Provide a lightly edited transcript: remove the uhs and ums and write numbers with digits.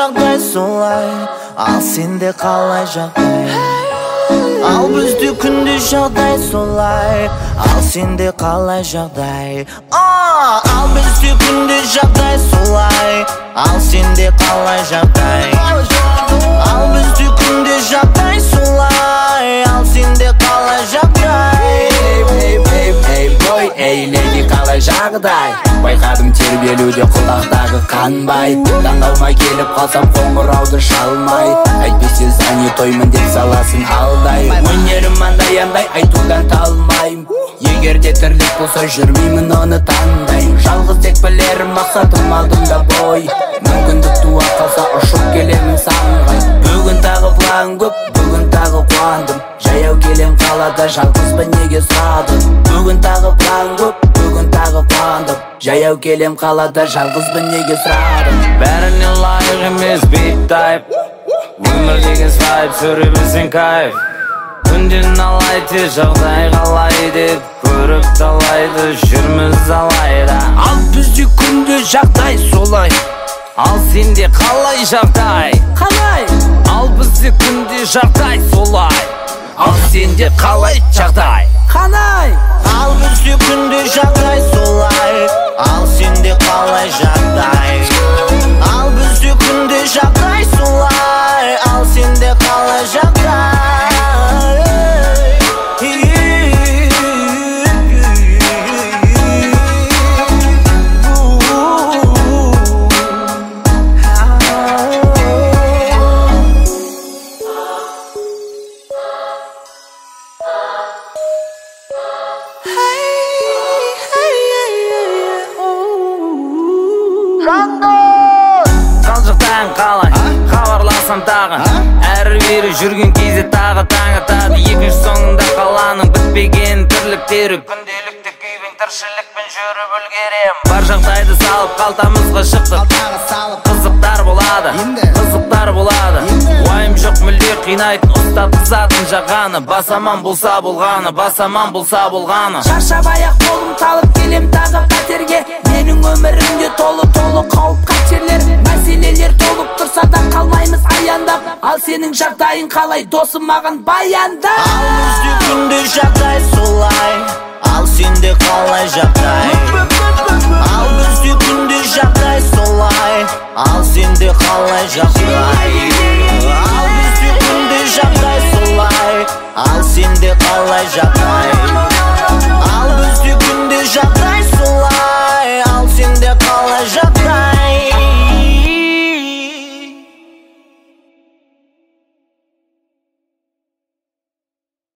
жағдай солай, ал сенде қалай жағдай? Ал бізде күнде жағдай солай, ал сенде қалай жағдай? Ал бізде күнде жағдай солай, ал сенде қалай жағдай? Ал бізде күнде жағдай солай, ал сенде қалай жағдай? Эй, бой, эй, леди, қалай жағдай? Байқадым тербелуде құлақтағы қанбай, таңдалмай келіп қалсам қоңырауды шалмай, әйтпесе занятоймын деп саласын алдай. Өнерім андай айтудан талмайм, егер де тірлік болса жүрмеймін оны таңдайм. Жалғыз тек білерім мақсатым алдымда бой, мүмкіндік туа қалса ұшып келемін самғай. Бүгін тағы план көп, бүгін тағы қуандым, жаяу келем қалада жалғызбын неге сұрадым. Бүгін тағы план көп, бүгін тағы қуандым, жаяу келем қалада жалғызбын неге сұрадым. Бәріне лайық емес бейт-тайп, өмір деген сайып сүре білсең кайф. Күнден алайды жағдай қалай деп көріп талайды жүрміз алайда. Ал бізде күнде жағдай солай, ал сенде қалай жағдай? қалай? Ал бізде күнде жағдай солай, ал сенде қалай жағдай? Қандай? Ал бізде күнде жағдай солай, ал сенде қалай жағдай? Ал бізде күнде жағдай солай, ал сенде қалай жағдай? Қалжықтан қалай, хабарласам тағы, әрі-бері жүрген кезде тағы таң атады. Екінші соңында қаланың бітпеген тірліктері, күнделікті күйбең тіршілікпен жүріп үлгерем. Бар жағдайды салып қалтамызға шықтық, қызықтар болады, қызықтар болады. Уайым жоқ мүлде қинайтын, ұстап қызатын жағаны, басаман болса болғаны, басаман болса болғаны. Шаршап аяқ қолым талып келем тағы пәтерге, менің өмірімде толы қауіп қатерлер, мәселелер толып тұрса да қалмаймыз аяндап. Ал сенің жағдайың қалай досым маған баянда? Ал бізде күнде жағдай солай, ал сенде қалай жағдай? Ал бізде күнде жағдай солай, ал сенде қалай жағдай? Ал бізде күнде жағдай солай, ал сенде қалай жағдай? Ал бізде күнде жағдай солай,